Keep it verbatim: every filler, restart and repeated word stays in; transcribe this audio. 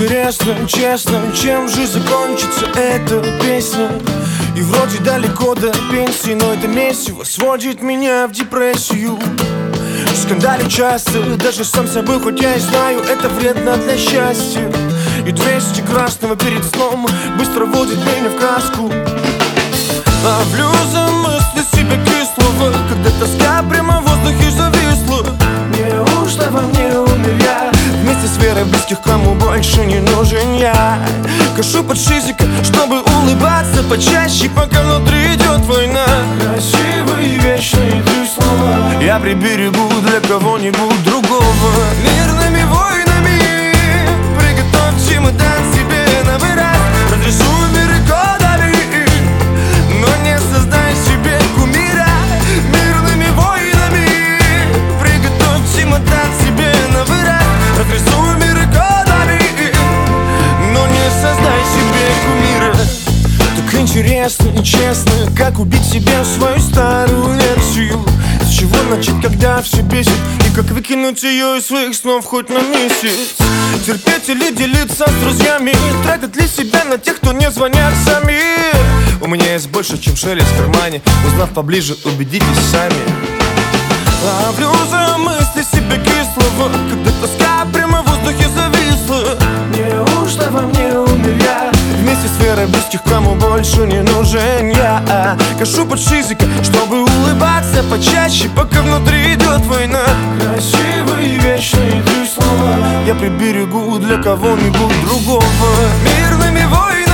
интересно, честно, чем же закончится эта песня? И вроде далеко до пенсии, но это месиво сводит меня в депрессию. Скандалю часто, даже сам собой, хоть я и знаю, это вредно для счастья. И двести красного перед сном быстро вводит меня в краску. Ловлю за мысли себя кислого, когда тоска прямо в воздухе зависла. Неужто во мне умер я? Вместе с верой близких, кому больше не нужен я. Кашу под шизика, чтобы улыбаться почаще, пока внутри идет война. Красивые вечные три слова я приберегу для кого-нибудь другого. Мирными войнами приготовь чемодан себе на выраз. Разрисуй миры кодами, но не создай себе кумира. Мирными войнами приготовь чемодан себе на выраз. Разрисуй миры кодами, но не создай себе кумира. Так интересно и честно, как убить себе свою старую версию. С чего начать, когда все бесит, и как выкинуть ее из своих снов хоть на месяц. Терпеть или делиться с друзьями, тратят ли себя на тех, кто не звонят сами. У меня есть больше, чем шелест в кармане, узнав поближе, убедитесь сами. Ловлю за мысли себя кислого, когда тоска прямо в воздухе зависла. Неужто во мне умер я? Вместе с верой близких, кому больше не нужен я. Кашу под шизика, чтобы улыбаться почаще, пока внутри идет война. Красивые вечные три слова я приберегу для кого-нибудь другого. Мирными войнами